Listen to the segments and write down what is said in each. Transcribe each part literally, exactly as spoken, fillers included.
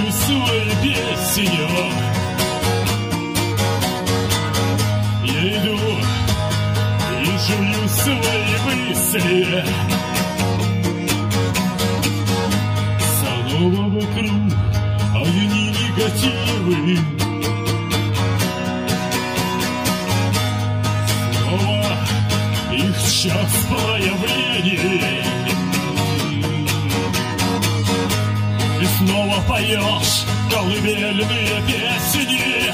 жую свою песню. Я иду и жую свои мысли. Снова вокруг огни негативы. Снова их час проявлений. И снова поешь колыбельные песни.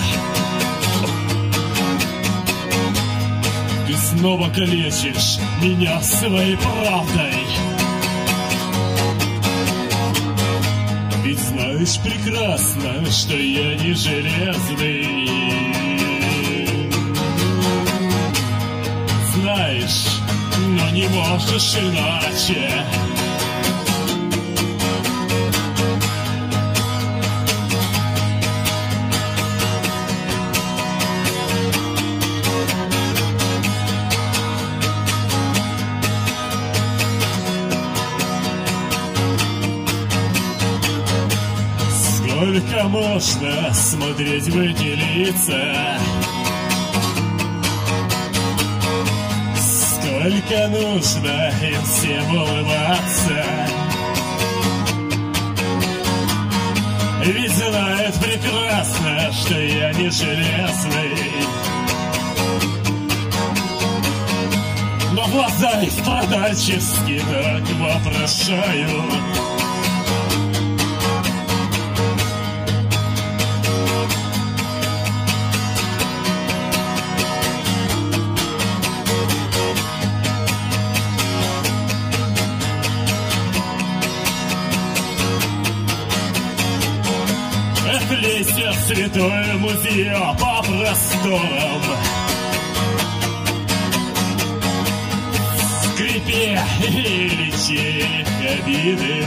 Ты снова калечишь меня своей правдой. Ведь знаешь прекрасно, что я не железный. Знаешь, но не можешь иначе. Сколько можно смотреть в эти лица? Сколько нужно им всем улыбаться? Ведь знают прекрасно, что я не железный. Но глаза их страдальчески так вопрошают. Лезьте в святой музей по просторам. Скрипе и лечи обиды.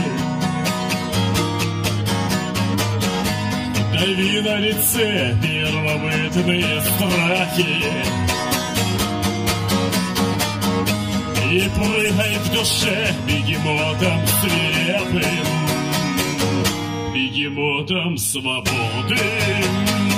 Дави на лице первобытные страхи. И прыгай в душе бегемотом свирепым. Бегемотом свободы.